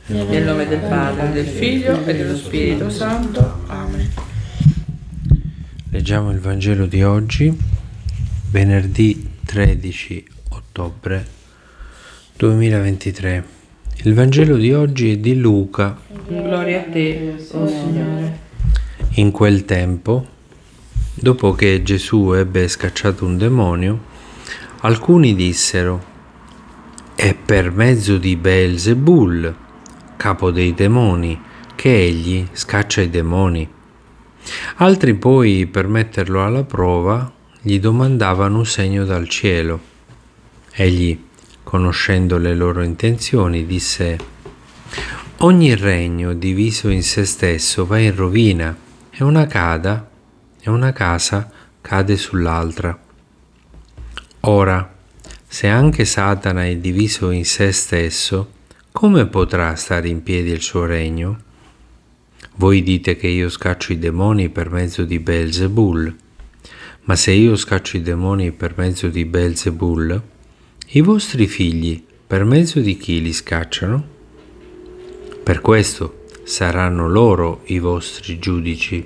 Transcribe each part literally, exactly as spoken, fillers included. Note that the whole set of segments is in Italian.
Nel nome del Padre, del Figlio e dello Spirito Santo. Amen. Leggiamo il Vangelo di oggi, venerdì tredici ottobre duemilaventitré. Il Vangelo di oggi è di Luca. Gloria a te, o Signore. In quel tempo, dopo che Gesù ebbe scacciato un demonio, alcuni dissero: è per mezzo di Beelzebul, capo dei demoni, che egli scaccia i demoni. Altri poi, per metterlo alla prova, gli domandavano un segno dal cielo. Egli, conoscendo le loro intenzioni, disse: ogni regno diviso in se stesso va in rovina, e una cada, e una casa cade sull'altra. Ora, se anche Satana è diviso in se stesso, come potrà stare in piedi il suo regno? Voi dite che io scaccio i demoni per mezzo di Beelzebul, ma se io scaccio i demoni per mezzo di Beelzebul, i vostri figli per mezzo di chi li scacciano? Per questo saranno loro i vostri giudici.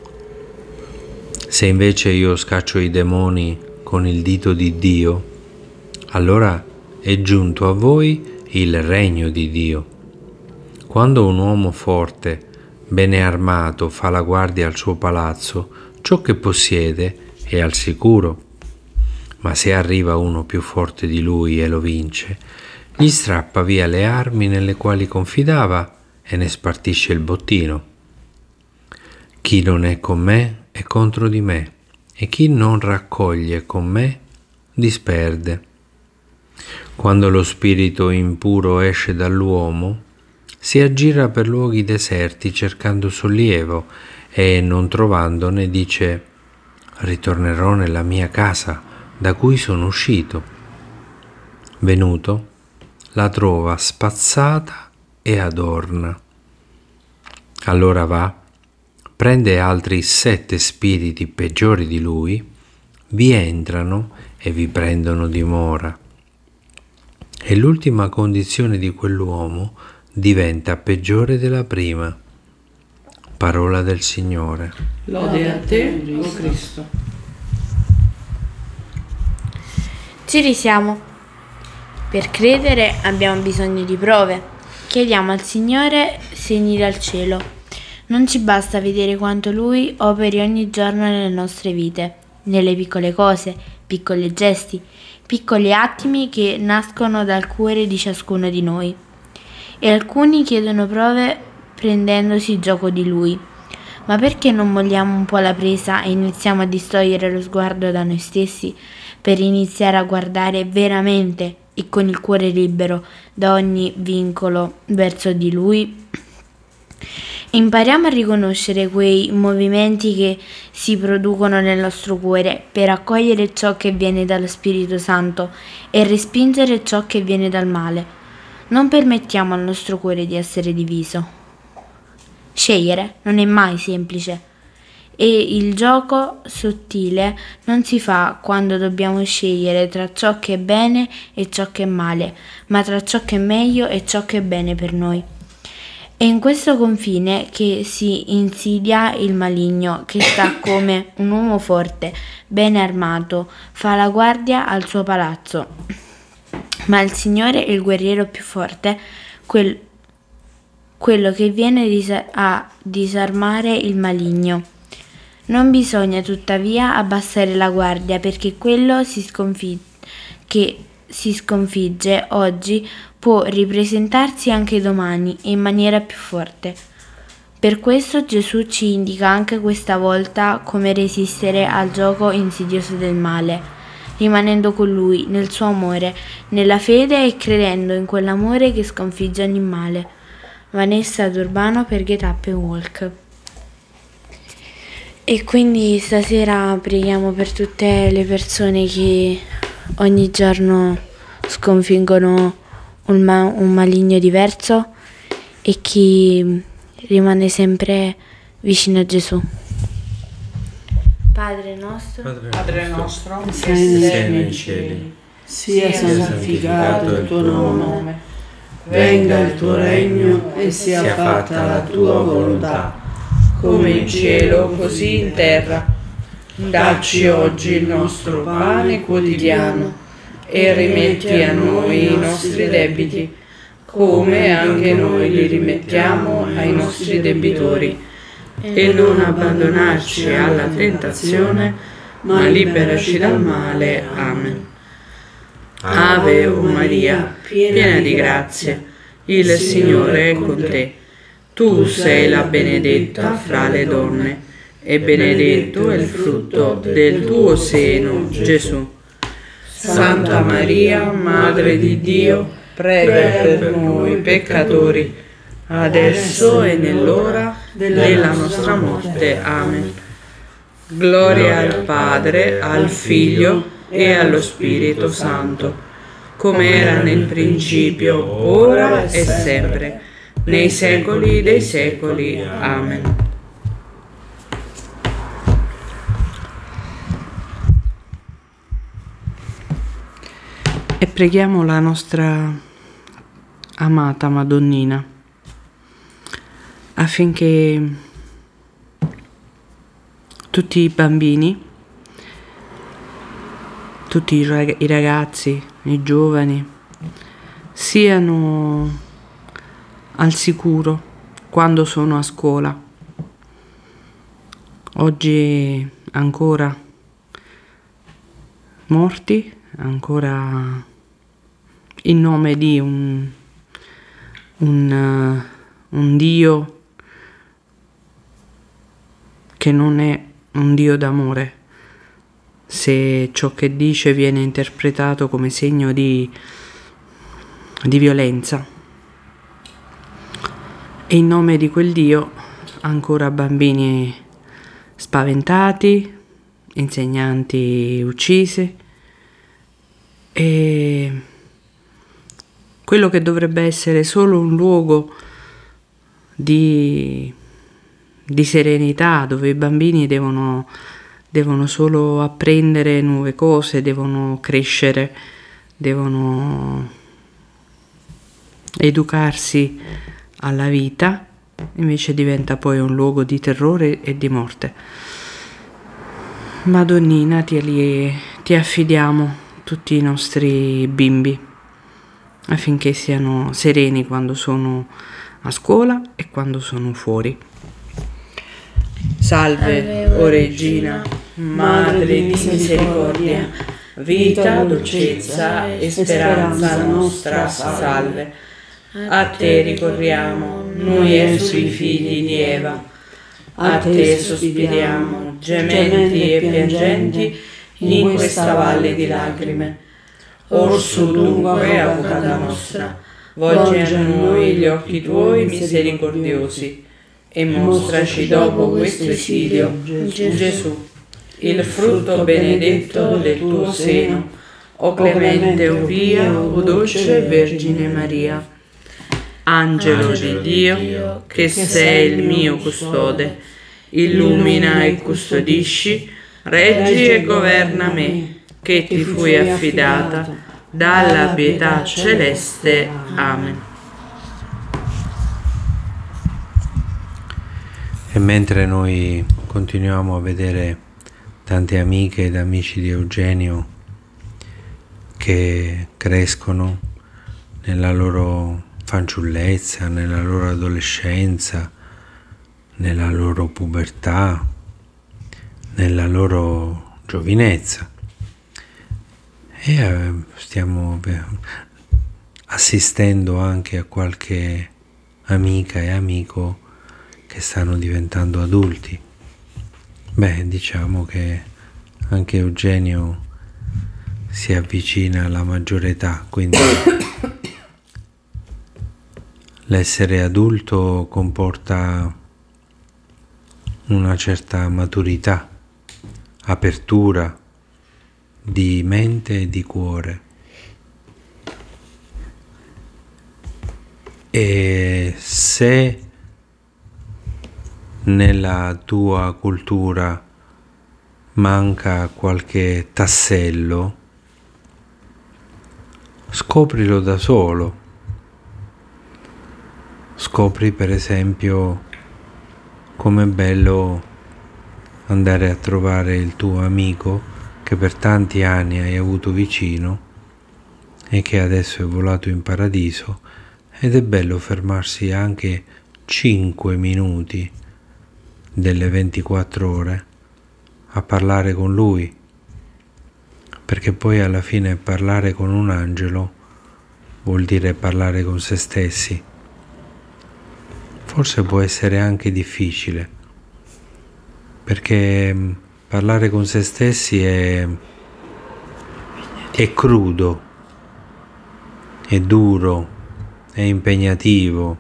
Se invece io scaccio i demoni con il dito di Dio, allora è giunto a voi il regno di Dio. Quando un uomo forte, bene armato, fa la guardia al suo palazzo, ciò che possiede è al sicuro. Ma se arriva uno più forte di lui e lo vince, gli strappa via le armi nelle quali confidava e ne spartisce il bottino. Chi non è con me è contro di me, e chi non raccoglie con me disperde. Quando lo spirito impuro esce dall'uomo, si aggira per luoghi deserti cercando sollievo e, non trovandone, dice: ritornerò nella mia casa da cui sono uscito. Venuto, la trova spazzata e adorna. Allora va, prende altri sette spiriti peggiori di lui, vi entrano e vi prendono dimora. E l'ultima condizione di quell'uomo diventa peggiore della prima. Parola del Signore. Lode a te, o Cristo. Ci risiamo. Per credere abbiamo bisogno di prove. Chiediamo al Signore segni dal cielo. Non ci basta vedere quanto Lui operi ogni giorno nelle nostre vite, nelle piccole cose, piccoli gesti, piccoli attimi che nascono dal cuore di ciascuno di noi. E alcuni chiedono prove prendendosi gioco di Lui. Ma perché non molliamo un po' la presa e iniziamo a distogliere lo sguardo da noi stessi per iniziare a guardare veramente e con il cuore libero da ogni vincolo verso di Lui? Impariamo a riconoscere quei movimenti che si producono nel nostro cuore per accogliere ciò che viene dallo Spirito Santo e respingere ciò che viene dal male. Non permettiamo al nostro cuore di essere diviso. Scegliere non è mai semplice e il gioco sottile non si fa quando dobbiamo scegliere tra ciò che è bene e ciò che è male, ma tra ciò che è meglio e ciò che è bene per noi. È in questo confine che si insidia il maligno, che sta come un uomo forte, bene armato, fa la guardia al suo palazzo. Ma il Signore è il guerriero più forte, quel, quello che viene disa- a disarmare il maligno. Non bisogna tuttavia abbassare la guardia, perché quello si sconfigge, che si sconfigge oggi può ripresentarsi anche domani e in maniera più forte. Per questo Gesù ci indica anche questa volta come resistere al gioco insidioso del male, rimanendo con Lui nel suo amore, nella fede e credendo in quell'amore che sconfigge ogni male. Vanessa D'Urbano per Get Up and Walk. E quindi stasera preghiamo per tutte le persone che ogni giorno sconfiggono un, ma- un maligno diverso e chi rimane sempre vicino a Gesù. Padre nostro, Padre nostro, che sei nei cieli, sia santificato il tuo nome, venga il tuo regno e sia fatta la tua volontà, come in cielo così in terra. Dacci oggi il nostro pane quotidiano e rimetti a noi i nostri debiti, come anche noi li rimettiamo ai nostri debitori. E non abbandonarci alla tentazione, ma liberaci dal male. Amen. Ave o Maria, piena di grazia, il Signore è con te. Tu sei la benedetta fra le donne, e benedetto è il frutto del tuo seno, Gesù. Santa Maria, Madre di Dio, prega per noi peccatori, adesso e nell'ora della nostra morte. Amen. Gloria al Padre, al Figlio e allo Spirito Santo, come era nel principio, ora e sempre, nei secoli dei secoli. Amen. E preghiamo la nostra amata Madonnina affinché tutti i bambini, tutti i ragazzi, i giovani siano al sicuro quando sono a scuola. Oggi ancora morti, ancora in nome di un, un, un Dio che non è un Dio d'amore, se ciò che dice viene interpretato come segno di, di violenza. E in nome di quel Dio ancora bambini spaventati, insegnanti uccisi, e quello che dovrebbe essere solo un luogo di, di serenità, dove i bambini devono, devono solo apprendere nuove cose, devono crescere, devono educarsi alla vita, invece diventa poi un luogo di terrore e di morte. Madonnina, ti, ti affidiamo tutti i nostri bimbi affinché siano sereni quando sono a scuola e quando sono fuori. Salve, o Regina, Madre di misericordia, vita, dolcezza e speranza nostra, salve. A te ricorriamo, noi esuli figli di Eva, a te sospiriamo, gementi e piangenti, in questa valle di lacrime. Orso dunque, avvocata nostra, volgi a noi gli occhi tuoi misericordiosi e mostraci dopo questo esilio Gesù, il frutto benedetto del tuo seno, o clemente, o pia, o dolce Vergine Maria. Angelo di Dio, che sei il mio custode, illumina e custodisci, reggi e governa me, che ti fui affidata dalla pietà celeste. Amen. E mentre noi continuiamo a vedere tante amiche ed amici di Eugenio che crescono nella loro fanciullezza, nella loro adolescenza, nella loro pubertà, nella loro giovinezza, e stiamo assistendo anche a qualche amica e amico che stanno diventando adulti. Beh, diciamo che anche Eugenio si avvicina alla maggiore età, quindi l'essere adulto comporta una certa maturità, apertura di mente e di cuore. E se nella tua cultura manca qualche tassello, scoprilo da solo. scopri per esempio com'è bello andare a trovare il tuo amico che per tanti anni hai avuto vicino e che adesso è volato in paradiso, ed è bello fermarsi anche cinque minuti delle ventiquattro ore a parlare con lui, perché poi alla fine parlare con un angelo vuol dire parlare con se stessi. Forse può essere anche difficile, perché parlare con se stessi è, è crudo, è duro, è impegnativo,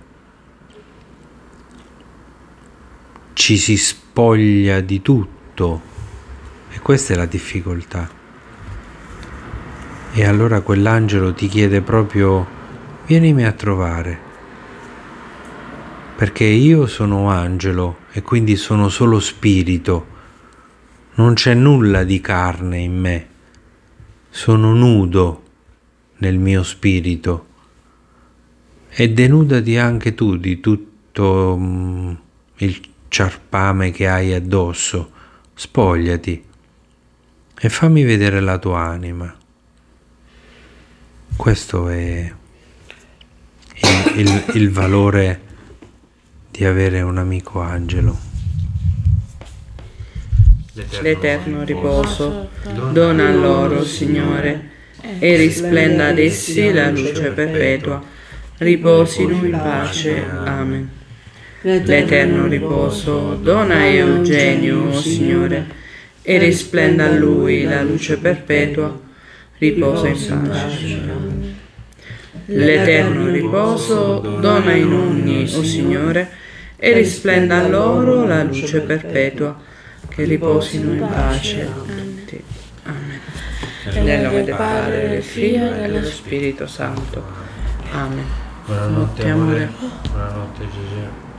ci si spoglia di tutto, e questa è la difficoltà. E allora quell'angelo ti chiede proprio: vienimi a trovare, perché io sono angelo e quindi sono solo spirito, non c'è nulla di carne in me, sono nudo nel mio spirito, e denudati anche tu di tutto mm, il ciarpame che hai addosso, spogliati e fammi vedere la tua anima. Questo è il, il, il valore di avere un amico angelo. L'eterno riposo dona loro, Signore, e risplenda ad essi la luce perpetua. Riposino in pace. Amen. L'eterno riposo dona a Eugenio, o Signore, e risplenda a lui la luce perpetua. Riposa in pace. L'eterno riposo dona ai nonni, o Signore, e risplenda a loro la luce perpetua. Che riposino in pace tutti. Amen. Nel nome del Padre, del Figlio e dello Spirito Santo. Amen. Buonanotte amore. Buonanotte Gesù.